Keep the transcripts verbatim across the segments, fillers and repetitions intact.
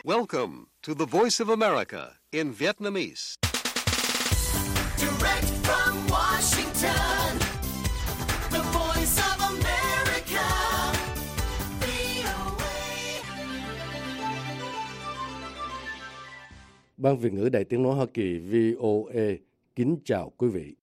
Welcome to the Voice of America in Vietnamese. Direct from Washington, the Voice of America, vê o a. Ban Việt ngữ Đài Tiếng nói Hoa Kỳ vê o a kính chào quý vị.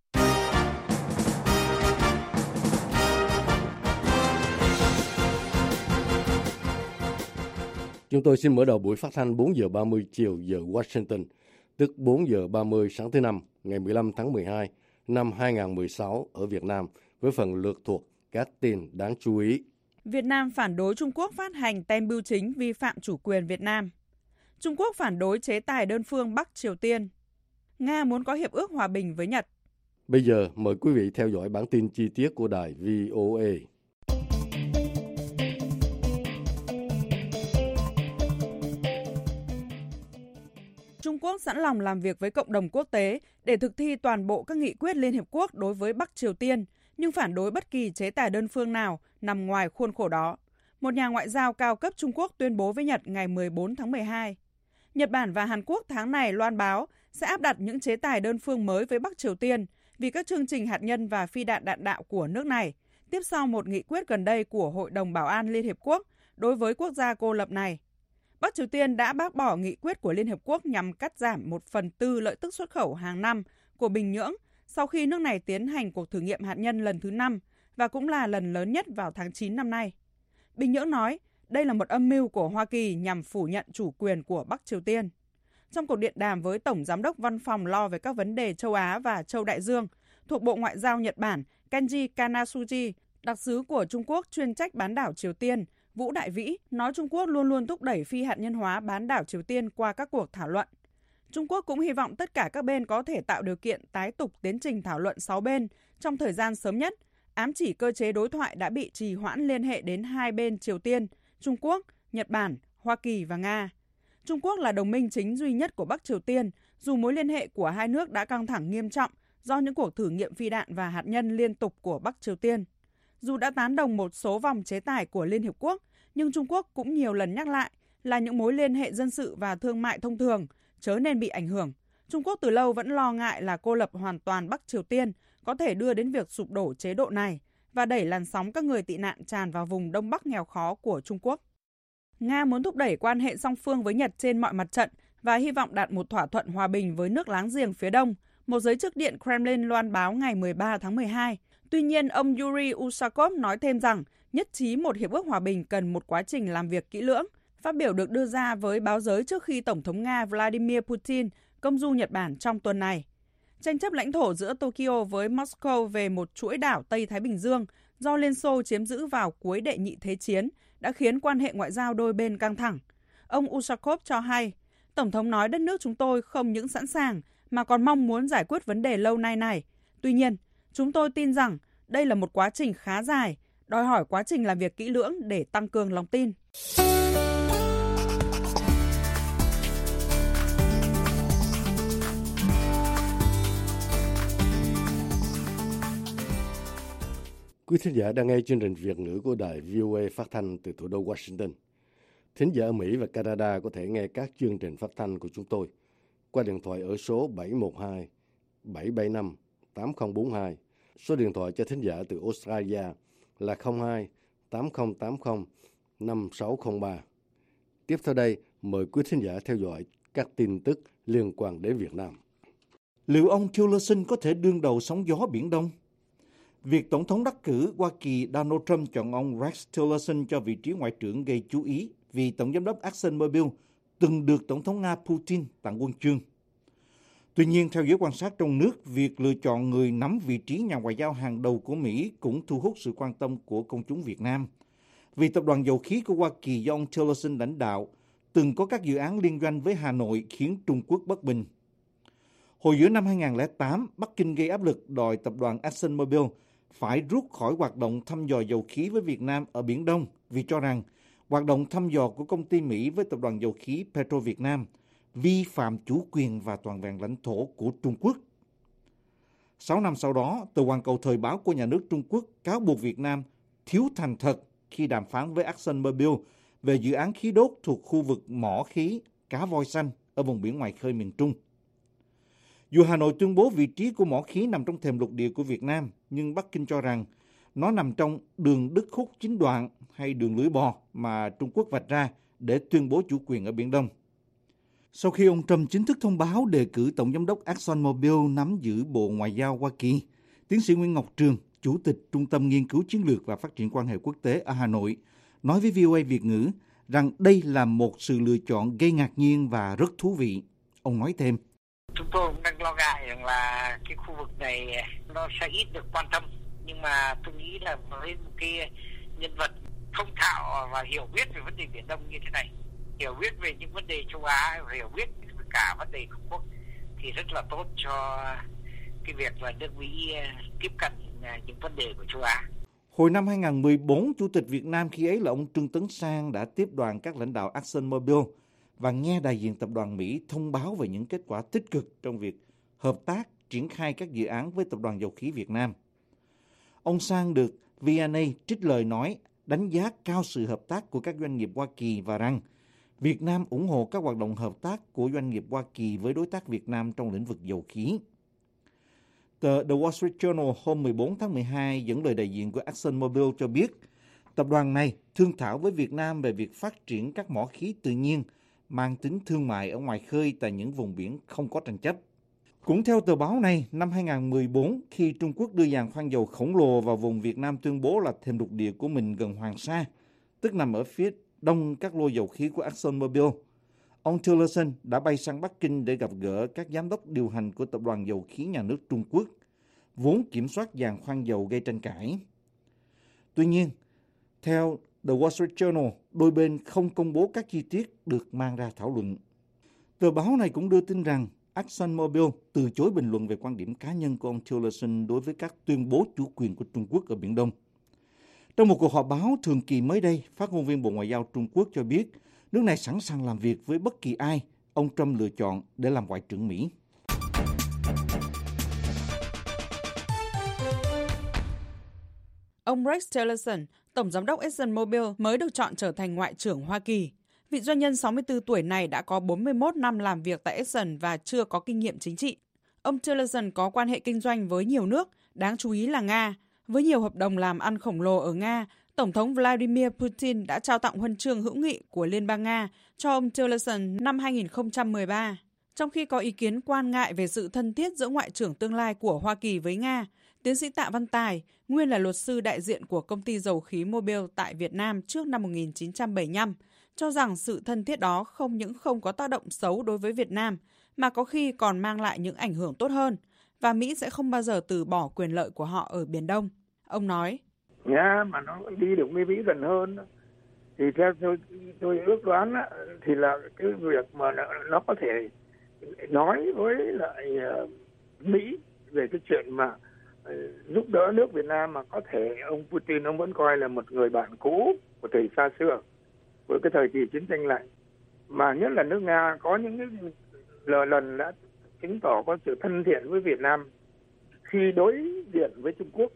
Chúng tôi xin mở đầu buổi phát thanh bốn giờ ba mươi chiều giờ Washington, tức bốn giờ ba mươi sáng thứ Năm, ngày mười lăm tháng mười hai năm hai nghìn không trăm mười sáu ở Việt Nam, với phần lược thuộc các tin đáng chú ý. Việt Nam phản đối Trung Quốc phát hành tem bưu chính vi phạm chủ quyền Việt Nam. Trung Quốc phản đối chế tài đơn phương Bắc Triều Tiên. Nga muốn có hiệp ước hòa bình với Nhật. Bây giờ mời quý vị theo dõi bản tin chi tiết của đài vê o a. Trung Quốc sẵn lòng làm việc với cộng đồng quốc tế để thực thi toàn bộ các nghị quyết Liên Hiệp Quốc đối với Bắc Triều Tiên, nhưng phản đối bất kỳ chế tài đơn phương nào nằm ngoài khuôn khổ đó. Một nhà ngoại giao cao cấp Trung Quốc tuyên bố với Nhật ngày mười bốn tháng mười hai. Nhật Bản và Hàn Quốc tháng này loan báo sẽ áp đặt những chế tài đơn phương mới với Bắc Triều Tiên vì các chương trình hạt nhân và phi đạn đạn đạo của nước này, tiếp sau một nghị quyết gần đây của Hội đồng Bảo an Liên Hiệp Quốc đối với quốc gia cô lập này. Bắc Triều Tiên đã bác bỏ nghị quyết của Liên Hợp Quốc nhằm cắt giảm một phần tư lợi tức xuất khẩu hàng năm của Bình Nhưỡng sau khi nước này tiến hành cuộc thử nghiệm hạt nhân lần thứ năm và cũng là lần lớn nhất vào tháng chín năm nay. Bình Nhưỡng nói đây là một âm mưu của Hoa Kỳ nhằm phủ nhận chủ quyền của Bắc Triều Tiên. Trong cuộc điện đàm với Tổng Giám đốc Văn phòng lo về các vấn đề châu Á và châu Đại Dương thuộc Bộ Ngoại giao Nhật Bản Kenji Kanasuji, đặc sứ của Trung Quốc chuyên trách bán đảo Triều Tiên Vũ Đại Vĩ nói Trung Quốc luôn luôn thúc đẩy phi hạt nhân hóa bán đảo Triều Tiên qua các cuộc thảo luận. Trung Quốc cũng hy vọng tất cả các bên có thể tạo điều kiện tái tục tiến trình thảo luận sáu bên trong thời gian sớm nhất, ám chỉ cơ chế đối thoại đã bị trì hoãn liên hệ đến hai bên Triều Tiên, Trung Quốc, Nhật Bản, Hoa Kỳ và Nga. Trung Quốc là đồng minh chính duy nhất của Bắc Triều Tiên, dù mối liên hệ của hai nước đã căng thẳng nghiêm trọng do những cuộc thử nghiệm phi đạn và hạt nhân liên tục của Bắc Triều Tiên. Dù đã tán đồng một số vòng chế tài của Liên Hiệp Quốc, nhưng Trung Quốc cũng nhiều lần nhắc lại là những mối liên hệ dân sự và thương mại thông thường chớ nên bị ảnh hưởng. Trung Quốc từ lâu vẫn lo ngại là cô lập hoàn toàn Bắc Triều Tiên có thể đưa đến việc sụp đổ chế độ này và đẩy làn sóng các người tị nạn tràn vào vùng Đông Bắc nghèo khó của Trung Quốc. Nga muốn thúc đẩy quan hệ song phương với Nhật trên mọi mặt trận và hy vọng đạt một thỏa thuận hòa bình với nước láng giềng phía Đông, một giới chức điện Kremlin loan báo ngày mười ba tháng mười hai. Tuy nhiên, ông Yuri Ushakov nói thêm rằng nhất trí một hiệp ước hòa bình cần một quá trình làm việc kỹ lưỡng. Phát biểu được đưa ra với báo giới trước khi Tổng thống Nga Vladimir Putin công du Nhật Bản trong tuần này. Tranh chấp lãnh thổ giữa Tokyo với Moscow về một chuỗi đảo Tây Thái Bình Dương do Liên Xô chiếm giữ vào cuối đệ nhị thế chiến đã khiến quan hệ ngoại giao đôi bên căng thẳng. Ông Ushakov cho hay, Tổng thống nói đất nước chúng tôi không những sẵn sàng mà còn mong muốn giải quyết vấn đề lâu nay này. Tuy nhiên, chúng tôi tin rằng đây là một quá trình khá dài, đòi hỏi quá trình làm việc kỹ lưỡng để tăng cường lòng tin. Quý thính giả đang nghe chương trình Việt ngữ của đài vê o a phát thanh từ thủ đô Washington. Thính giả ở Mỹ và Canada có thể nghe các chương trình phát thanh của chúng tôi qua điện thoại ở số bảy một hai bảy bảy năm tám không bốn hai. Số điện thoại cho thính giả từ Australia là không hai tám không tám không năm sáu không ba. Tiếp theo đây, mời quý thính giả theo dõi các tin tức liên quan đến Việt Nam. Liệu ông Tillerson có thể đương đầu sóng gió Biển Đông? Việc Tổng thống đắc cử Hoa Kỳ Donald Trump chọn ông Rex Tillerson cho vị trí Ngoại trưởng gây chú ý vì Tổng giám đốc ExxonMobil từng được Tổng thống Nga Putin tặng huân chương. Tuy nhiên, theo giới quan sát trong nước, việc lựa chọn người nắm vị trí nhà ngoại giao hàng đầu của Mỹ cũng thu hút sự quan tâm của công chúng Việt Nam. Vì tập đoàn dầu khí của Hoa Kỳ do ông Tillerson lãnh đạo từng có các dự án liên doanh với Hà Nội khiến Trung Quốc bất bình. Hồi giữa năm hai nghìn không trăm lẻ tám, Bắc Kinh gây áp lực đòi tập đoàn ExxonMobil phải rút khỏi hoạt động thăm dò dầu khí với Việt Nam ở Biển Đông vì cho rằng hoạt động thăm dò của công ty Mỹ với tập đoàn dầu khí Petro Việt Nam vi phạm chủ quyền và toàn vẹn lãnh thổ của Trung Quốc. Sáu năm sau đó, tờ Hoàn Cầu Thời báo của nhà nước Trung Quốc cáo buộc Việt Nam thiếu thành thật khi đàm phán với ExxonMobil về dự án khí đốt thuộc khu vực mỏ khí Cá Voi Xanh ở vùng biển ngoài khơi miền Trung. Dù Hà Nội tuyên bố vị trí của mỏ khí nằm trong thềm lục địa của Việt Nam, nhưng Bắc Kinh cho rằng nó nằm trong đường Đức Khúc chín đoạn hay đường lưỡi bò mà Trung Quốc vạch ra để tuyên bố chủ quyền ở Biển Đông. Sau khi ông Trump chính thức thông báo đề cử Tổng giám đốc ExxonMobil nắm giữ Bộ Ngoại giao Hoa Kỳ, tiến sĩ Nguyễn Ngọc Trường, Chủ tịch Trung tâm Nghiên cứu Chiến lược và Phát triển quan hệ quốc tế ở Hà Nội, nói với vê o a Việt ngữ rằng đây là một sự lựa chọn gây ngạc nhiên và rất thú vị. Ông nói thêm. Chúng tôi cũng đang lo ngại rằng là cái khu vực này nó sẽ ít được quan tâm. Nhưng mà tôi nghĩ là với một cái nhân vật thông thạo và hiểu biết về vấn đề Biển Đông như thế này, hiểu biết về những vấn đề châu Á, hiểu biết về cả vấn đề Trung Quốc thì rất là tốt cho cái việc là nước Mỹ tiếp cận những vấn đề của châu Á. Hồi năm hai nghìn không trăm mười bốn, Chủ tịch Việt Nam khi ấy là ông Trương Tấn Sang đã tiếp đoàn các lãnh đạo ExxonMobil và nghe đại diện tập đoàn Mỹ thông báo về những kết quả tích cực trong việc hợp tác triển khai các dự án với Tập đoàn Dầu khí Việt Nam. Ông Sang được vê en a trích lời nói đánh giá cao sự hợp tác của các doanh nghiệp Hoa Kỳ và rằng Việt Nam ủng hộ các hoạt động hợp tác của doanh nghiệp Hoa Kỳ với đối tác Việt Nam trong lĩnh vực dầu khí. Tờ The Wall Street Journal hôm mười bốn tháng mười hai dẫn lời đại diện của ExxonMobil cho biết tập đoàn này thương thảo với Việt Nam về việc phát triển các mỏ khí tự nhiên mang tính thương mại ở ngoài khơi tại những vùng biển không có tranh chấp. Cũng theo tờ báo này, năm hai nghìn không trăm mười bốn, khi Trung Quốc đưa giàn khoan dầu khổng lồ vào vùng Việt Nam tuyên bố là thềm lục địa của mình gần Hoàng Sa, tức nằm ở phía đông các lô dầu khí của ExxonMobil, ông Tillerson đã bay sang Bắc Kinh để gặp gỡ các giám đốc điều hành của Tập đoàn Dầu khí Nhà nước Trung Quốc, vốn kiểm soát giàn khoan dầu gây tranh cãi. Tuy nhiên, theo The Wall Street Journal, đôi bên không công bố các chi tiết được mang ra thảo luận. Tờ báo này cũng đưa tin rằng ExxonMobil từ chối bình luận về quan điểm cá nhân của ông Tillerson đối với các tuyên bố chủ quyền của Trung Quốc ở Biển Đông. Trong một cuộc họp báo thường kỳ mới đây, phát ngôn viên Bộ Ngoại giao Trung Quốc cho biết nước này sẵn sàng làm việc với bất kỳ ai ông Trump lựa chọn để làm Ngoại trưởng Mỹ. Ông Rex Tillerson, Tổng giám đốc ExxonMobil mới được chọn trở thành Ngoại trưởng Hoa Kỳ. Vị doanh nhân sáu mươi tư tuổi này đã có bốn mươi mốt năm làm việc tại Exxon và chưa có kinh nghiệm chính trị. Ông Tillerson có quan hệ kinh doanh với nhiều nước, đáng chú ý là Nga. Với nhiều hợp đồng làm ăn khổng lồ ở Nga, Tổng thống Vladimir Putin đã trao tặng huân chương hữu nghị của Liên bang Nga cho ông Tillerson năm hai nghìn không trăm mười ba. Trong khi có ý kiến quan ngại về sự thân thiết giữa Ngoại trưởng tương lai của Hoa Kỳ với Nga, tiến sĩ Tạ Văn Tài, nguyên là luật sư đại diện của công ty dầu khí Mobil tại Việt Nam trước năm một nghìn chín trăm bảy mươi lăm, cho rằng sự thân thiết đó không những không có tác động xấu đối với Việt Nam, mà có khi còn mang lại những ảnh hưởng tốt hơn, và Mỹ sẽ không bao giờ từ bỏ quyền lợi của họ ở Biển Đông. Ông nói, Nga mà nó đi được với Mỹ gần hơn, thì theo tôi, tôi ước đoán thì là cái việc mà nó, nó có thể nói với lại Mỹ về cái chuyện mà giúp đỡ nước Việt Nam, mà có thể ông Putin ông vẫn coi là một người bạn cũ của thời xa xưa, với cái thời kỳ chiến tranh lạnh, mà nhất là nước Nga có những cái lần đã chứng tỏ có sự thân thiện với Việt Nam khi đối diện với Trung Quốc.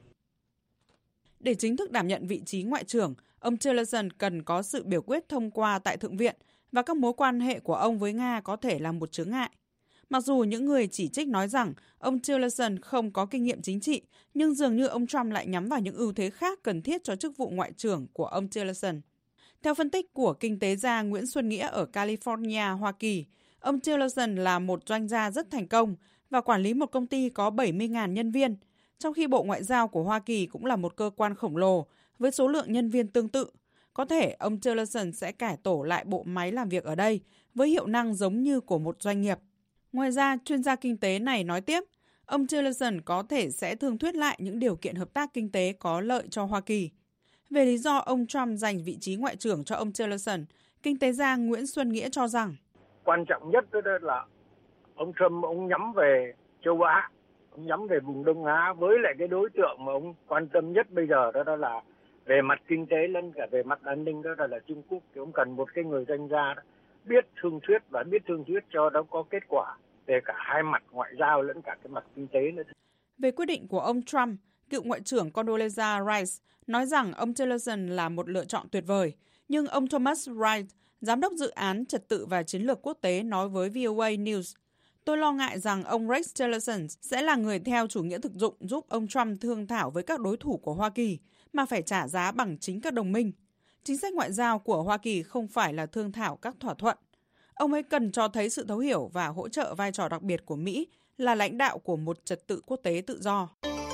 Để chính thức đảm nhận vị trí Ngoại trưởng, ông Tillerson cần có sự biểu quyết thông qua tại Thượng viện và các mối quan hệ của ông với Nga có thể là một chướng ngại. Mặc dù những người chỉ trích nói rằng ông Tillerson không có kinh nghiệm chính trị, nhưng dường như ông Trump lại nhắm vào những ưu thế khác cần thiết cho chức vụ Ngoại trưởng của ông Tillerson. Theo phân tích của kinh tế gia Nguyễn Xuân Nghĩa ở California, Hoa Kỳ, ông Tillerson là một doanh gia rất thành công và quản lý một công ty có bảy mươi nghìn nhân viên, trong khi Bộ Ngoại giao của Hoa Kỳ cũng là một cơ quan khổng lồ với số lượng nhân viên tương tự. Có thể ông Tillerson sẽ cải tổ lại bộ máy làm việc ở đây với hiệu năng giống như của một doanh nghiệp. Ngoài ra, chuyên gia kinh tế này nói tiếp, ông Tillerson có thể sẽ thương thuyết lại những điều kiện hợp tác kinh tế có lợi cho Hoa Kỳ. Về lý do ông Trump giành vị trí Ngoại trưởng cho ông Tillerson, kinh tế gia Nguyễn Xuân Nghĩa cho rằng quan trọng nhất đó là ông Trump ông nhắm về châu Á, ông nhắm về vùng Đông Á, với lại cái đối tượng mà ông quan tâm nhất bây giờ đó, đó là về mặt kinh tế lẫn cả về mặt an ninh, đó là, là Trung Quốc. Thì ông cần một cái người doanh gia đó, biết thương thuyết và biết thương thuyết cho nó có kết quả về cả hai mặt ngoại giao lẫn cả cái mặt kinh tế nữa. Về quyết định của ông Trump, cựu Ngoại trưởng Condoleezza Rice nói rằng ông Tillerson là một lựa chọn tuyệt vời, Nhưng ông Thomas Wright, giám đốc dự án trật tự và chiến lược quốc tế nói với vê o a News, tôi lo ngại rằng ông Rex Tillerson sẽ là người theo chủ nghĩa thực dụng giúp ông Trump thương thảo với các đối thủ của Hoa Kỳ, mà phải trả giá bằng chính các đồng minh. Chính sách ngoại giao của Hoa Kỳ không phải là thương thảo các thỏa thuận. Ông ấy cần cho thấy sự thấu hiểu và hỗ trợ vai trò đặc biệt của Mỹ là lãnh đạo của một trật tự quốc tế tự do.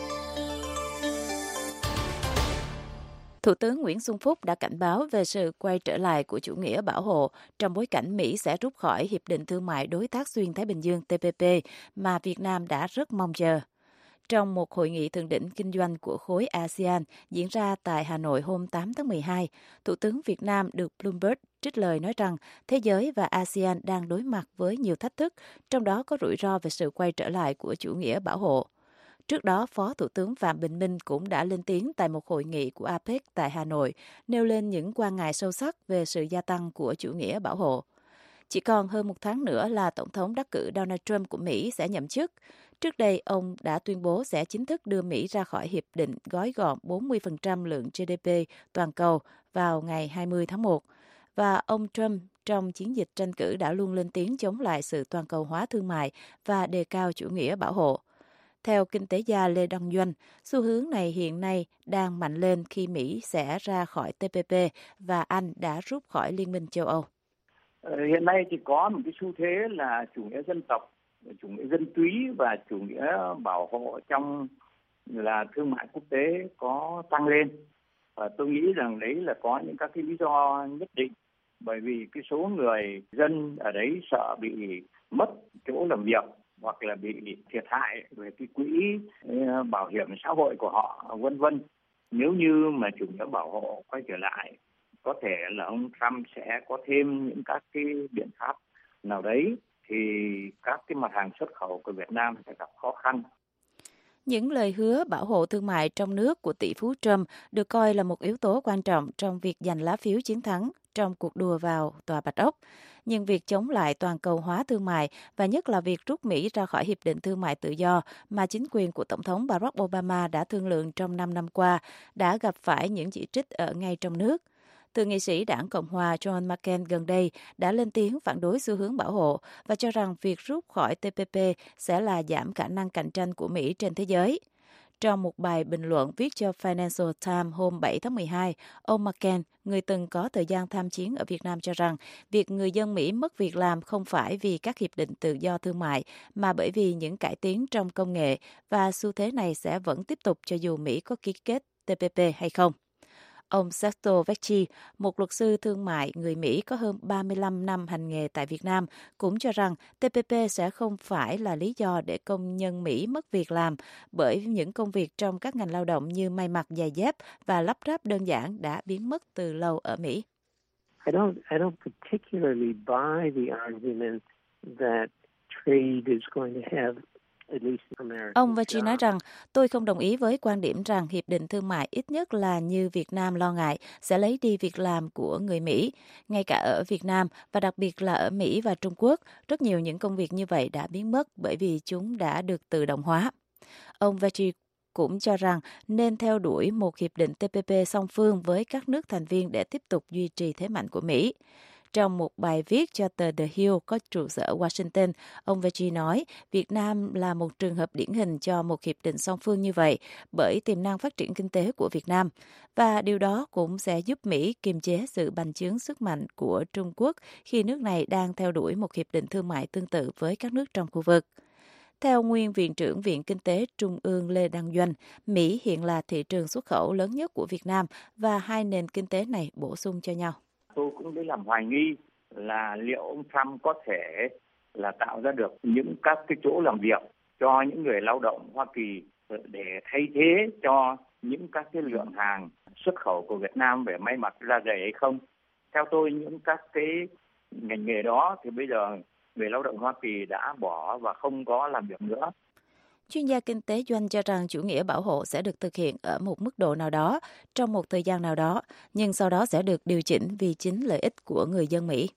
Thủ tướng Nguyễn Xuân Phúc đã cảnh báo về sự quay trở lại của chủ nghĩa bảo hộ trong bối cảnh Mỹ sẽ rút khỏi Hiệp định Thương mại Đối tác Xuyên Thái Bình Dương T P P mà Việt Nam đã rất mong chờ. Trong một hội nghị thượng đỉnh kinh doanh của khối a sê an diễn ra tại Hà Nội hôm tám tháng mười hai, Thủ tướng Việt Nam được Bloomberg trích lời nói rằng thế giới và a sê an đang đối mặt với nhiều thách thức, trong đó có rủi ro về sự quay trở lại của chủ nghĩa bảo hộ. Trước đó, Phó Thủ tướng Phạm Bình Minh cũng đã lên tiếng tại một hội nghị của a pếch tại Hà Nội, nêu lên những quan ngại sâu sắc về sự gia tăng của chủ nghĩa bảo hộ. Chỉ còn hơn một tháng nữa là Tổng thống đắc cử Donald Trump của Mỹ sẽ nhậm chức. Trước đây, ông đã tuyên bố sẽ chính thức đưa Mỹ ra khỏi hiệp định gói gọn bốn mươi phần trăm lượng giê đê pê toàn cầu vào ngày hai mươi tháng một. Và ông Trump trong chiến dịch tranh cử đã luôn lên tiếng chống lại sự toàn cầu hóa thương mại và đề cao chủ nghĩa bảo hộ. Theo kinh tế gia Lê Đăng Doanh, xu hướng này hiện nay đang mạnh lên khi Mỹ sẽ ra khỏi T P P và Anh đã rút khỏi Liên minh châu Âu. Hiện nay thì có một cái xu thế là chủ nghĩa dân tộc, chủ nghĩa dân túy và chủ nghĩa bảo hộ trong là thương mại quốc tế có tăng lên. Và tôi nghĩ rằng đấy là có những các cái lý do nhất định. Bởi vì cái số người dân ở đấy sợ bị mất chỗ làm việc hoặc là bị thiệt hại về cái quỹ bảo hiểm xã hội của họ, vân vân. Nếu như mà chủ nghĩa bảo hộ quay trở lại, có thể là ông Trump sẽ có thêm những các cái biện pháp nào đấy thì các cái mặt hàng xuất khẩu của Việt Nam sẽ gặp khó khăn. Những lời hứa bảo hộ thương mại trong nước của tỷ phú Trump được coi là một yếu tố quan trọng trong việc giành lá phiếu chiến thắng trong cuộc đua vào Tòa Bạch Ốc. Nhưng việc chống lại toàn cầu hóa thương mại và nhất là việc rút Mỹ ra khỏi Hiệp định Thương mại Tự do mà chính quyền của Tổng thống Barack Obama đã thương lượng trong năm năm qua đã gặp phải những chỉ trích ở ngay trong nước. Thượng nghị sĩ đảng Cộng hòa John McCain gần đây đã lên tiếng phản đối xu hướng bảo hộ và cho rằng việc rút khỏi T P P sẽ là giảm khả năng cạnh tranh của Mỹ trên thế giới. Trong một bài bình luận viết cho Financial Times hôm bảy tháng mười hai, ông McCain, người từng có thời gian tham chiến ở Việt Nam cho rằng việc người dân Mỹ mất việc làm không phải vì các hiệp định tự do thương mại mà bởi vì những cải tiến trong công nghệ và xu thế này sẽ vẫn tiếp tục cho dù Mỹ có ký kết T P P hay không. Ông Sesto Vecchi, một luật sư thương mại người Mỹ có hơn ba mươi lăm năm hành nghề tại Việt Nam, cũng cho rằng T P P sẽ không phải là lý do để công nhân Mỹ mất việc làm bởi những công việc trong các ngành lao động như may mặc, giày dép và lắp ráp đơn giản đã biến mất từ lâu ở Mỹ. I don't, I don't particularly buy the argument that trade is going to have. Ông Vecchi nói rằng, tôi không đồng ý với quan điểm rằng Hiệp định Thương mại ít nhất là như Việt Nam lo ngại sẽ lấy đi việc làm của người Mỹ. Ngay cả ở Việt Nam và đặc biệt là ở Mỹ và Trung Quốc, rất nhiều những công việc như vậy đã biến mất bởi vì chúng đã được tự động hóa. Ông Vecchi cũng cho rằng nên theo đuổi một hiệp định T P P song phương với các nước thành viên để tiếp tục duy trì thế mạnh của Mỹ. Trong một bài viết cho tờ The Hill có trụ sở Washington, ông Vecchi nói Việt Nam là một trường hợp điển hình cho một hiệp định song phương như vậy bởi tiềm năng phát triển kinh tế của Việt Nam. Và điều đó cũng sẽ giúp Mỹ kiềm chế sự bành trướng sức mạnh của Trung Quốc khi nước này đang theo đuổi một hiệp định thương mại tương tự với các nước trong khu vực. Theo nguyên Viện trưởng Viện Kinh tế Trung ương Lê Đăng Doanh, Mỹ hiện là thị trường xuất khẩu lớn nhất của Việt Nam và hai nền kinh tế này bổ sung cho nhau. Tôi cũng lấy làm hoài nghi là liệu ông Trump có thể là tạo ra được những các cái chỗ làm việc cho những người lao động Hoa Kỳ để thay thế cho những các cái lượng hàng xuất khẩu của Việt Nam về may mặc, da giày hay không. Theo tôi, những các cái ngành nghề đó thì bây giờ người lao động Hoa Kỳ đã bỏ và không có làm việc nữa. Chuyên gia kinh tế Doanh cho rằng chủ nghĩa bảo hộ sẽ được thực hiện ở một mức độ nào đó, trong một thời gian nào đó, nhưng sau đó sẽ được điều chỉnh vì chính lợi ích của người dân Mỹ.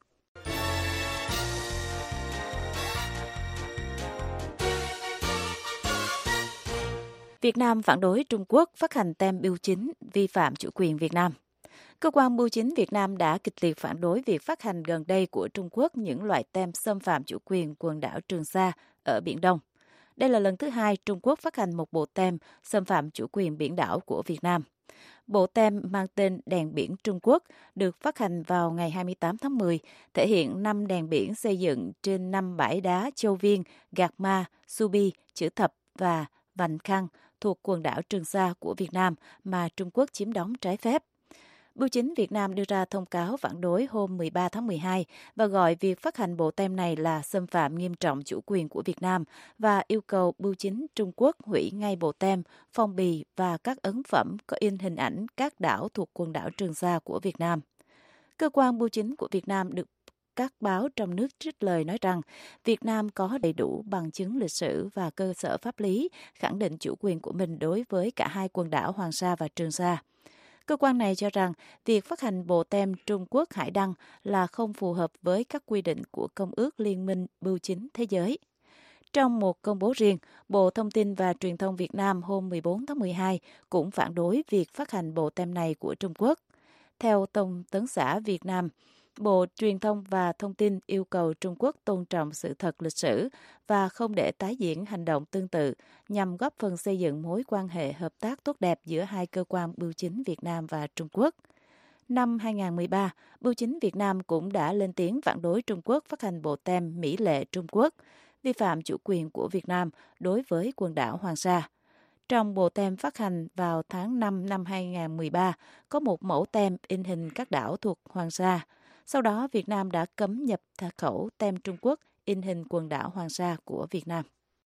Việt Nam phản đối Trung Quốc phát hành tem bưu chính vi phạm chủ quyền Việt Nam. Cơ quan bưu chính Việt Nam đã kịch liệt phản đối việc phát hành gần đây của Trung Quốc những loại tem xâm phạm chủ quyền quần đảo Trường Sa ở Biển Đông. Đây là lần thứ hai Trung Quốc phát hành một bộ tem xâm phạm chủ quyền biển đảo của Việt Nam. Bộ tem mang tên Đèn biển Trung Quốc được phát hành vào ngày hai mươi tám tháng mười, thể hiện năm đèn biển xây dựng trên năm bãi đá Châu Viên, Gạc Ma, Subi, Chữ Thập và Vành Khăn thuộc quần đảo Trường Sa của Việt Nam mà Trung Quốc chiếm đóng trái phép. Bưu chính Việt Nam đưa ra thông cáo phản đối hôm mười ba tháng mười hai và gọi việc phát hành bộ tem này là xâm phạm nghiêm trọng chủ quyền của Việt Nam và yêu cầu bưu chính Trung Quốc hủy ngay bộ tem, phong bì và các ấn phẩm có in hình ảnh các đảo thuộc quần đảo Trường Sa của Việt Nam. Cơ quan bưu chính của Việt Nam được các báo trong nước trích lời nói rằng Việt Nam có đầy đủ bằng chứng lịch sử và cơ sở pháp lý khẳng định chủ quyền của mình đối với cả hai quần đảo Hoàng Sa và Trường Sa. Cơ quan này cho rằng việc phát hành bộ tem Trung Quốc Hải Đăng là không phù hợp với các quy định của Công ước Liên minh Bưu chính Thế giới. Trong một công bố riêng, Bộ Thông tin và Truyền thông Việt Nam hôm mười bốn tháng mười hai cũng phản đối việc phát hành bộ tem này của Trung Quốc. Theo Thông tấn xã Việt Nam, Bộ Truyền thông và Thông tin yêu cầu Trung Quốc tôn trọng sự thật lịch sử và không để tái diễn hành động tương tự nhằm góp phần xây dựng mối quan hệ hợp tác tốt đẹp giữa hai cơ quan bưu chính Việt Nam và Trung Quốc. Năm hai không một ba, Bưu chính Việt Nam cũng đã lên tiếng phản đối Trung Quốc phát hành bộ tem Mỹ lệ Trung Quốc, vi phạm chủ quyền của Việt Nam đối với quần đảo Hoàng Sa. Trong bộ tem phát hành vào tháng năm năm hai không một ba, có một mẫu tem in hình các đảo thuộc Hoàng Sa. Sau đó, Việt Nam đã cấm nhập khẩu tem Trung Quốc in hình quần đảo Hoàng Sa của Việt Nam.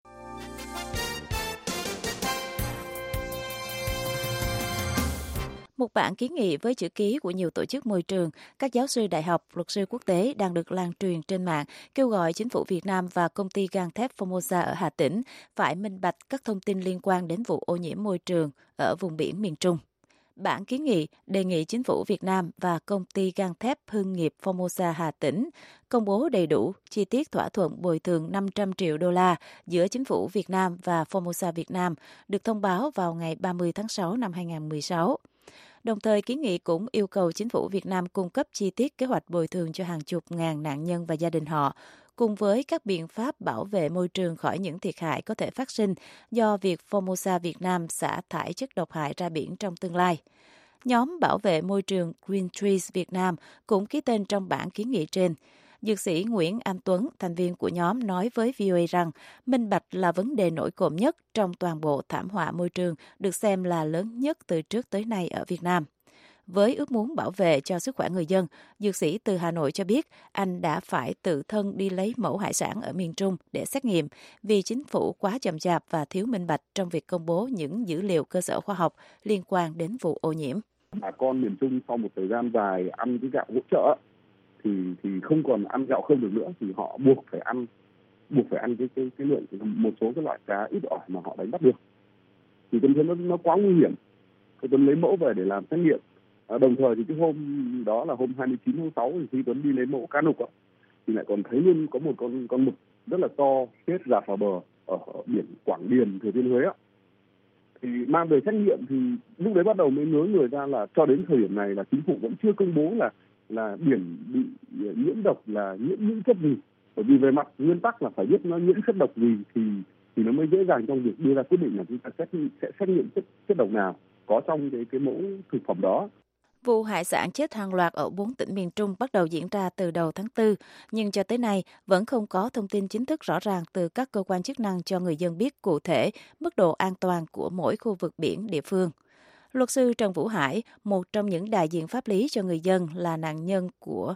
Một bản kiến nghị với chữ ký của nhiều tổ chức môi trường, các giáo sư đại học, luật sư quốc tế đang được lan truyền trên mạng, kêu gọi chính phủ Việt Nam và công ty gang thép Formosa ở Hà Tĩnh phải minh bạch các thông tin liên quan đến vụ ô nhiễm môi trường ở vùng biển miền Trung. Bản kiến nghị đề nghị chính phủ Việt Nam và công ty gang thép Hưng nghiệp Formosa Hà Tĩnh công bố đầy đủ chi tiết thỏa thuận bồi thường năm trăm triệu đô la giữa chính phủ Việt Nam và Formosa Việt Nam được thông báo vào ngày ba mươi tháng sáu năm hai không một sáu. Đồng thời, kiến nghị cũng yêu cầu chính phủ Việt Nam cung cấp chi tiết kế hoạch bồi thường cho hàng chục ngàn nạn nhân và gia đình họ, cùng với các biện pháp bảo vệ môi trường khỏi những thiệt hại có thể phát sinh do việc Formosa Việt Nam xả thải chất độc hại ra biển trong tương lai. Nhóm bảo vệ môi trường Green Trees Việt Nam cũng ký tên trong bản kiến nghị trên. Dược sĩ Nguyễn Anh Tuấn, thành viên của nhóm, nói với vê o a rằng minh bạch là vấn đề nổi cộm nhất trong toàn bộ thảm họa môi trường, được xem là lớn nhất từ trước tới nay ở Việt Nam. Với ước muốn bảo vệ cho sức khỏe người dân, dược sĩ từ Hà Nội cho biết anh đã phải tự thân đi lấy mẫu hải sản ở miền Trung để xét nghiệm vì chính phủ quá chậm chạp và thiếu minh bạch trong việc công bố những dữ liệu cơ sở khoa học liên quan đến vụ ô nhiễm. Bà con miền Trung sau một thời gian dài ăn cái gạo hỗ trợ thì thì không còn ăn gạo không được nữa, thì họ buộc phải ăn buộc phải ăn cái cái cái lượng một số cái loại cá ít ỏi mà họ đánh bắt được. Thì tôi thấy nó nó quá nguy hiểm. Tôi Tuấn lấy mẫu về để làm xét nghiệm. À, đồng thời thì cái hôm đó là hôm hai mươi chín tháng sáu thì khi Tuấn đi lấy mẫu cá nục thì lại còn thấy luôn có một con con mực rất là to chết rạp vào bờ ở, ở biển Quảng Điền, Thừa Thiên Huế á. Thì mang về xét nghiệm thì lúc đấy bắt đầu mới ngớ người ra là cho đến thời điểm này là chính phủ vẫn chưa công bố là là biển bị nhiễm độc là nhiễm những chất gì. Bởi vì về mặt nguyên tắc là phải biết nó nhiễm chất độc gì thì thì nó mới dễ dàng trong việc đưa ra quyết định là chúng ta xét sẽ xét nghiệm chất chất độc nào có trong cái cái mẫu thực phẩm đó. Vụ hải sản chết hàng loạt ở bốn tỉnh miền Trung bắt đầu diễn ra từ đầu tháng tư, nhưng cho tới nay vẫn không có thông tin chính thức rõ ràng từ các cơ quan chức năng cho người dân biết cụ thể mức độ an toàn của mỗi khu vực biển địa phương. Luật sư Trần Vũ Hải, một trong những đại diện pháp lý cho người dân là nạn nhân của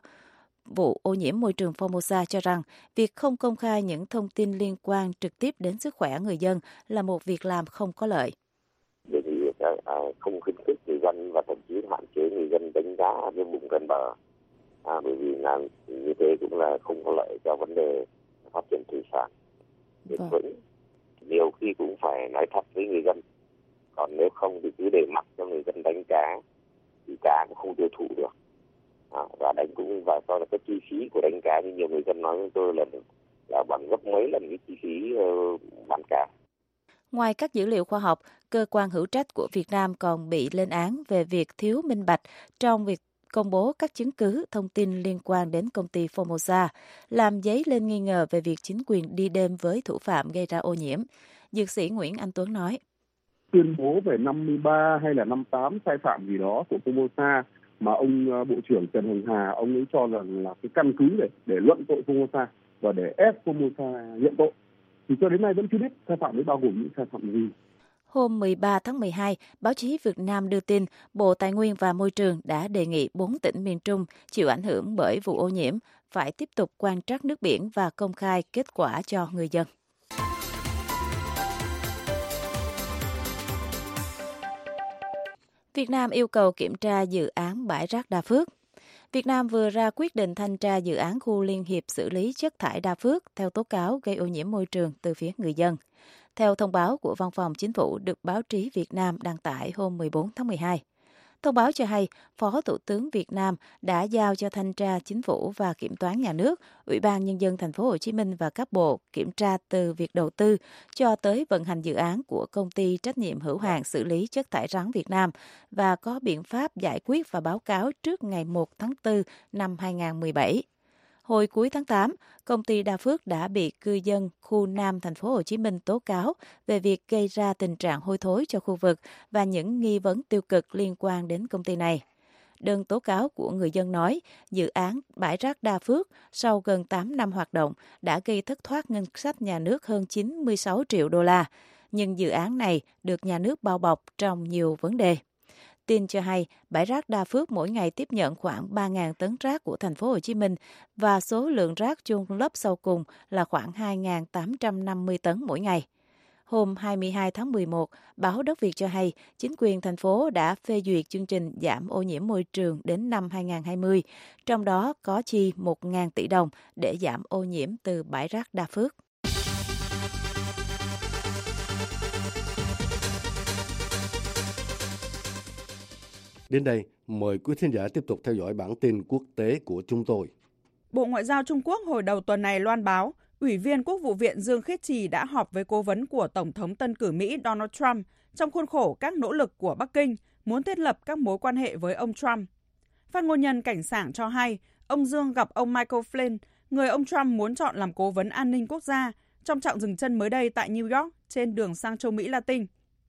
vụ ô nhiễm môi trường Formosa, cho rằng việc không công khai những thông tin liên quan trực tiếp đến sức khỏe người dân là một việc làm không có lợi. Đề nghị không khuyến khích người dân và thậm chí hạn chế người dân đánh giá cái vùng gần bờ, à, bởi vì là như thế cũng là không có lợi cho vấn đề phát triển thủy sản bền vững. Nhiều khi cũng phải nói thật với người dân, còn nếu không thì cứ để mặc cho người dân đánh cá thì cá cũng không tiêu thụ được, à, và đánh cũng và do là cái chi phí của đánh cá như nhiều người dân nói với tôi là là bằng gấp mấy lần cái chi phí uh, bán cá. Ngoài các dữ liệu khoa học, cơ quan hữu trách của Việt Nam còn bị lên án về việc thiếu minh bạch trong việc công bố các chứng cứ, thông tin liên quan đến công ty Formosa, làm dấy lên nghi ngờ về việc chính quyền đi đêm với thủ phạm gây ra ô nhiễm. Dược sĩ Nguyễn Anh Tuấn nói. Tuyên bố về năm mươi ba hay là năm mươi tám sai phạm gì đó của Formosa mà ông Bộ trưởng Trần Hồng Hà, ông ấy cho rằng là cái căn cứ để, để luận tội Formosa và để ép Formosa nhận tội. Thì cho đến nay vẫn chưa biết sai phạm ấy bao gồm những sai phạm gì. Hôm mười ba tháng mười hai, báo chí Việt Nam đưa tin Bộ Tài nguyên và Môi trường đã đề nghị bốn tỉnh miền Trung chịu ảnh hưởng bởi vụ ô nhiễm phải tiếp tục quan trắc nước biển và công khai kết quả cho người dân. Việt Nam yêu cầu kiểm tra dự án bãi rác Đa Phước. Việt Nam vừa ra quyết định thanh tra dự án khu liên hiệp xử lý chất thải Đa Phước theo tố cáo gây ô nhiễm môi trường từ phía người dân. Theo thông báo của Văn phòng Chính phủ được báo chí Việt Nam đăng tải hôm mười bốn tháng mười hai. Thông báo cho hay, Phó Thủ tướng Việt Nam đã giao cho Thanh tra Chính phủ và Kiểm toán Nhà nước, Ủy ban Nhân dân Thành phố Hồ Chí Minh và các bộ kiểm tra từ việc đầu tư cho tới vận hành dự án của Công ty Trách nhiệm hữu hạn xử lý chất thải rắn Việt Nam và có biện pháp giải quyết và báo cáo trước ngày một tháng tư năm hai nghìn không trăm mười bảy. Hồi cuối tháng tám, công ty Đa Phước đã bị cư dân khu Nam Thành phố Hồ Chí Minh tố cáo về việc gây ra tình trạng hôi thối cho khu vực và những nghi vấn tiêu cực liên quan đến công ty này. Đơn tố cáo của người dân nói, dự án bãi rác Đa Phước sau gần tám năm hoạt động đã gây thất thoát ngân sách nhà nước hơn chín mươi sáu triệu đô la, nhưng dự án này được nhà nước bao bọc trong nhiều vấn đề. Tin cho hay, bãi rác Đa Phước mỗi ngày tiếp nhận khoảng ba nghìn tấn rác của Thành phố Hồ Chí Minh và số lượng rác chôn lấp sau cùng là khoảng hai nghìn tám trăm năm mươi tấn mỗi ngày. Hôm hai mươi hai tháng mười một, báo Đất Việt cho hay, chính quyền thành phố đã phê duyệt chương trình giảm ô nhiễm môi trường đến năm hai nghìn không trăm hai mươi, trong đó có chi một nghìn tỷ đồng để giảm ô nhiễm từ bãi rác Đa Phước. Đến đây, mời quý thính giả tiếp tục theo dõi bản tin quốc tế của chúng tôi. Bộ Ngoại giao Trung Quốc hồi đầu tuần này loan báo, Ủy viên Quốc vụ viện Dương Khiết Trì đã họp với cố vấn của Tổng thống tân cử Mỹ Donald Trump trong khuôn khổ các nỗ lực của Bắc Kinh muốn thiết lập các mối quan hệ với ông Trump. Phát ngôn nhân cảnh sảng cho hay, ông Dương gặp ông Michael Flynn, người ông Trump muốn chọn làm cố vấn an ninh quốc gia, trong chặng dừng chân mới đây tại New York trên đường sang châu Mỹ Latin.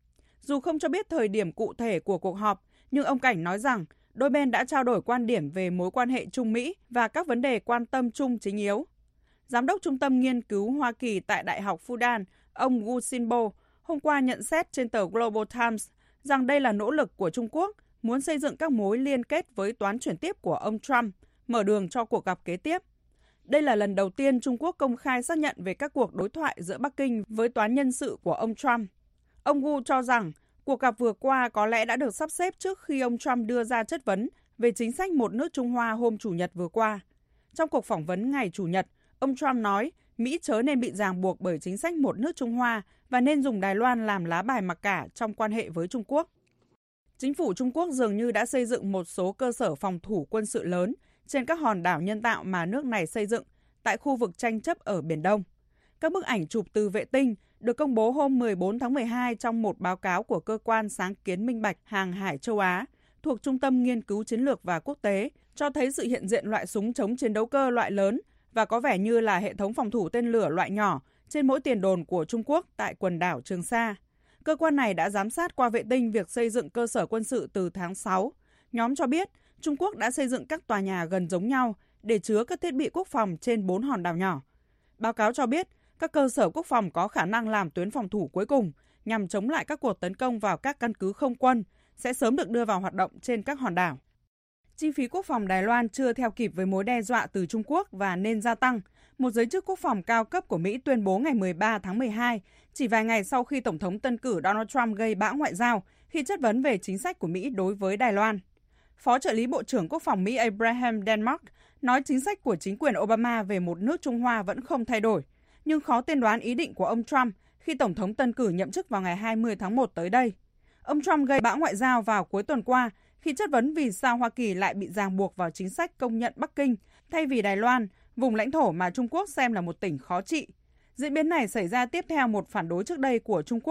Dù không cho biết thời điểm cụ thể của cuộc họp, nhưng ông Cảnh nói rằng đôi bên đã trao đổi quan điểm về mối quan hệ Trung Mỹ và các vấn đề quan tâm chung chính yếu. Giám đốc Trung tâm Nghiên cứu Hoa Kỳ tại Đại học Fudan, ông Gu Xinbo, hôm qua nhận xét trên tờ Global Times rằng đây là nỗ lực của Trung Quốc muốn xây dựng các mối liên kết với toán chuyển tiếp của ông Trump, mở đường cho cuộc gặp kế tiếp. Đây là lần đầu tiên Trung Quốc công khai xác nhận về các cuộc đối thoại giữa Bắc Kinh với toán nhân sự của ông Trump. Ông Gu cho rằng cuộc gặp vừa qua có lẽ đã được sắp xếp trước khi ông Trump đưa ra chất vấn về chính sách một nước Trung Hoa hôm Chủ nhật vừa qua. Trong cuộc phỏng vấn ngày Chủ nhật, ông Trump nói Mỹ chớ nên bị ràng buộc bởi chính sách một nước Trung Hoa và nên dùng Đài Loan làm lá bài mặc cả trong quan hệ với Trung Quốc. Chính phủ Trung Quốc dường như đã xây dựng một số cơ sở phòng thủ quân sự lớn trên các hòn đảo nhân tạo mà nước này xây dựng tại khu vực tranh chấp ở Biển Đông. Các bức ảnh chụp từ vệ tinh được công bố hôm mười bốn tháng mười hai trong một báo cáo của Cơ quan Sáng kiến Minh bạch Hàng hải châu Á thuộc Trung tâm Nghiên cứu Chiến lược và Quốc tế cho thấy sự hiện diện loại súng chống chiến đấu cơ loại lớn và có vẻ như là hệ thống phòng thủ tên lửa loại nhỏ trên mỗi tiền đồn của Trung Quốc tại quần đảo Trường Sa. Cơ quan này đã giám sát qua vệ tinh việc xây dựng cơ sở quân sự từ tháng sáu. Nhóm cho biết Trung Quốc đã xây dựng các tòa nhà gần giống nhau để chứa các thiết bị quốc phòng trên bốn hòn đảo nhỏ. Báo cáo cho biết các cơ sở quốc phòng có khả năng làm tuyến phòng thủ cuối cùng nhằm chống lại các cuộc tấn công vào các căn cứ không quân sẽ sớm được đưa vào hoạt động trên các hòn đảo. Chi phí quốc phòng Đài Loan chưa theo kịp với mối đe dọa từ Trung Quốc và nên gia tăng. Một giới chức quốc phòng cao cấp của Mỹ tuyên bố ngày mười ba tháng mười hai, chỉ vài ngày sau khi Tổng thống tân cử Donald Trump gây bão ngoại giao khi chất vấn về chính sách của Mỹ đối với Đài Loan. Phó trợ lý Bộ trưởng Quốc phòng Mỹ Abraham Denmark nói chính sách của chính quyền Obama về một nước Trung Hoa vẫn không thay đổi, nhưng khó tiên đoán ý định của ông Trump khi Tổng thống tân cử nhậm chức vào ngày hai mươi tháng một tới đây. Ông Trump gây bão ngoại giao vào cuối tuần qua khi chất vấn vì sao Hoa Kỳ lại bị ràng buộc vào chính sách công nhận Bắc Kinh thay vì Đài Loan, vùng lãnh thổ mà Trung Quốc xem là một tỉnh khó trị. Diễn biến này xảy ra tiếp theo một phản đối trước đây của Trung Quốc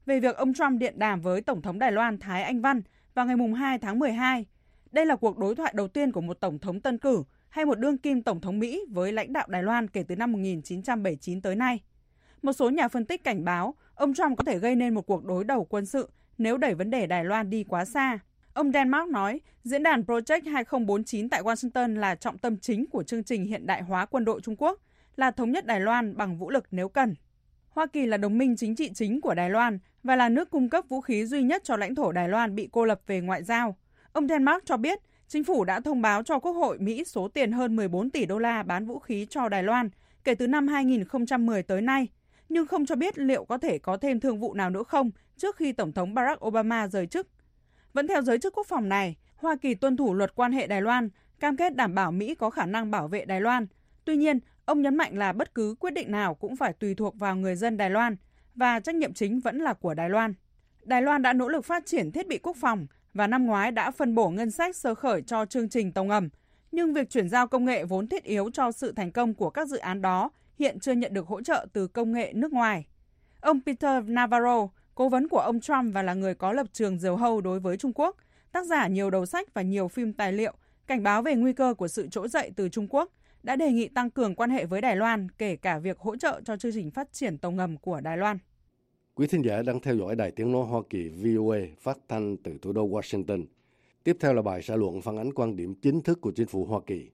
về việc ông Trump điện đàm với Tổng thống Đài Loan Thái Anh Văn vào ngày hai tháng mười hai. Đây là cuộc đối thoại đầu tiên của một Tổng thống tân cử hay một đương kim Tổng thống Mỹ với lãnh đạo Đài Loan kể từ năm một nghìn chín trăm bảy mươi chín tới nay. Một số nhà phân tích cảnh báo ông Trump có thể gây nên một cuộc đối đầu quân sự nếu đẩy vấn đề Đài Loan đi quá xa. Ông Dan Mark nói, diễn đàn Project hai không bốn chín tại Washington là trọng tâm chính của chương trình hiện đại hóa quân đội Trung Quốc, là thống nhất Đài Loan bằng vũ lực nếu cần. Hoa Kỳ là đồng minh chính trị chính của Đài Loan và là nước cung cấp vũ khí duy nhất cho lãnh thổ Đài Loan bị cô lập về ngoại giao. Ông Dan Mark cho biết, chính phủ đã thông báo cho Quốc hội Mỹ số tiền hơn mười bốn tỷ đô la bán vũ khí cho Đài Loan kể từ năm hai nghìn không trăm mười tới nay, nhưng không cho biết liệu có thể có thêm thương vụ nào nữa không trước khi Tổng thống Barack Obama rời chức. Vẫn theo giới chức quốc phòng này, Hoa Kỳ tuân thủ luật quan hệ Đài Loan, cam kết đảm bảo Mỹ có khả năng bảo vệ Đài Loan. Tuy nhiên, ông nhấn mạnh là bất cứ quyết định nào cũng phải tùy thuộc vào người dân Đài Loan và trách nhiệm chính vẫn là của Đài Loan. Đài Loan đã nỗ lực phát triển thiết bị quốc phòng và năm ngoái đã phân bổ ngân sách sơ khởi cho chương trình tàu ngầm, nhưng việc chuyển giao công nghệ vốn thiết yếu cho sự thành công của các dự án đó hiện chưa nhận được hỗ trợ từ công nghệ nước ngoài. Ông Peter Navarro, cố vấn của ông Trump và là người có lập trường diều hâu đối với Trung Quốc, tác giả nhiều đầu sách và nhiều phim tài liệu, cảnh báo về nguy cơ của sự trỗi dậy từ Trung Quốc, đã đề nghị tăng cường quan hệ với Đài Loan, kể cả việc hỗ trợ cho chương trình phát triển tàu ngầm của Đài Loan. Quý thính giả đang theo dõi Đài Tiếng nói Hoa Kỳ vê o a phát thanh từ thủ đô Washington. Tiếp theo là bài xã luận phản ánh quan điểm chính thức của chính phủ Hoa Kỳ.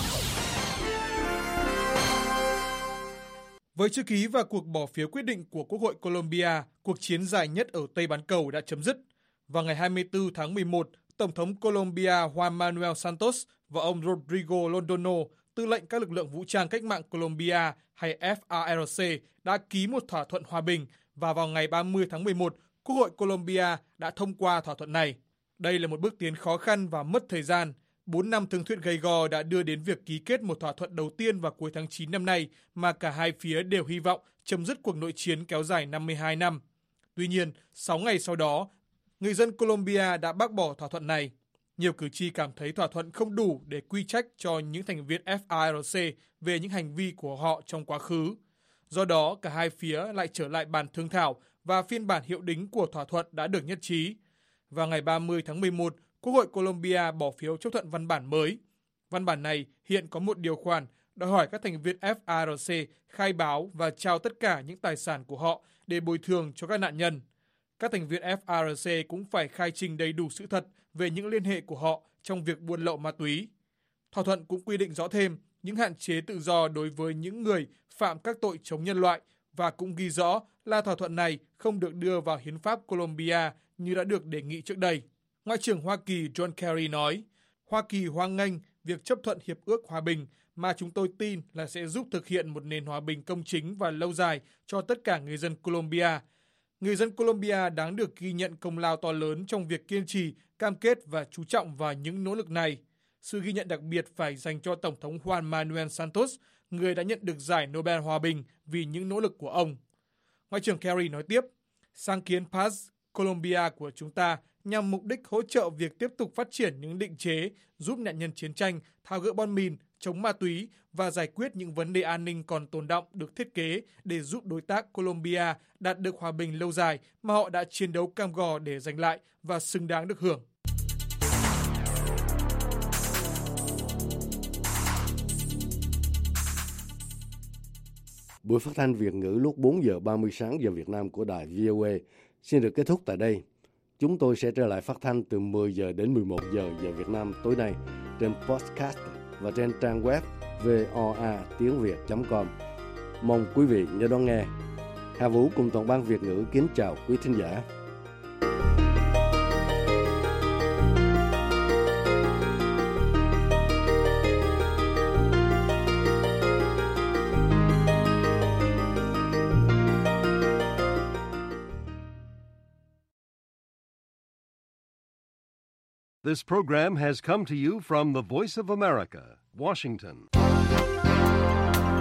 Với chữ ký và cuộc bỏ phiếu quyết định của Quốc hội Colombia, cuộc chiến dài nhất ở Tây bán cầu đã chấm dứt. Vào ngày hai mươi tư tháng mười một, Tổng thống Colombia Juan Manuel Santos và ông Rodrigo Londono, tư lệnh các lực lượng vũ trang cách mạng Colombia hay F A R C, đã ký một thỏa thuận hòa bình và vào ngày ba mươi tháng mười một, Quốc hội Colombia đã thông qua thỏa thuận này. Đây là một bước tiến khó khăn và mất thời gian. Bốn năm thương thuyết gay go đã đưa đến việc ký kết một thỏa thuận đầu tiên vào cuối tháng chín năm nay mà cả hai phía đều hy vọng chấm dứt cuộc nội chiến kéo dài năm mươi hai năm. Tuy nhiên, sáu ngày sau đó, người dân Colombia đã bác bỏ thỏa thuận này. Nhiều cử tri cảm thấy thỏa thuận không đủ để quy trách cho những thành viên F A R C về những hành vi của họ trong quá khứ. Do đó, cả hai phía lại trở lại bàn thương thảo và phiên bản hiệu đính của thỏa thuận đã được nhất trí. Vào ngày ba mươi tháng mười một, Quốc hội Colombia bỏ phiếu chấp thuận văn bản mới. Văn bản này hiện có một điều khoản đòi hỏi các thành viên F A R C khai báo và trao tất cả những tài sản của họ để bồi thường cho các nạn nhân. Các thành viên F A R C cũng phải khai trình đầy đủ sự thật về những liên hệ của họ trong việc buôn lậu ma túy. Thỏa thuận cũng quy định rõ thêm những hạn chế tự do đối với những người phạm các tội chống nhân loại và cũng ghi rõ là thỏa thuận này không được đưa vào hiến pháp Colombia như đã được đề nghị trước đây. Ngoại trưởng Hoa Kỳ John Kerry nói, Hoa Kỳ hoan nghênh việc chấp thuận hiệp ước hòa bình mà chúng tôi tin là sẽ giúp thực hiện một nền hòa bình công chính và lâu dài cho tất cả người dân Colombia. Người dân Colombia đáng được ghi nhận công lao to lớn trong việc kiên trì, cam kết và chú trọng vào những nỗ lực này. Sự ghi nhận đặc biệt phải dành cho Tổng thống Juan Manuel Santos, người đã nhận được giải Nobel Hòa bình vì những nỗ lực của ông. Ngoại trưởng Kerry nói tiếp, sáng kiến Paz Colombia của chúng ta nhằm mục đích hỗ trợ việc tiếp tục phát triển những định chế, giúp nạn nhân chiến tranh tháo gỡ bom mìn, chống ma túy và giải quyết những vấn đề an ninh còn tồn đọng được thiết kế để giúp đối tác Colombia đạt được hòa bình lâu dài mà họ đã chiến đấu cam go để giành lại và xứng đáng được hưởng. Buổi phát thanh Việt ngữ lúc bốn giờ ba mươi sáng giờ Việt Nam của đài vê o a xin được kết thúc tại đây. Chúng tôi sẽ trở lại phát thanh từ mười giờ đến mười một giờ giờ Việt Nam tối nay trên podcast và trên trang web voa tiếng việt chấm com. Mong quý vị nhớ đón nghe. Hà Vũ cùng toàn ban Việt ngữ kính chào quý thính giả. This program has come to you from the Voice of America, Washington.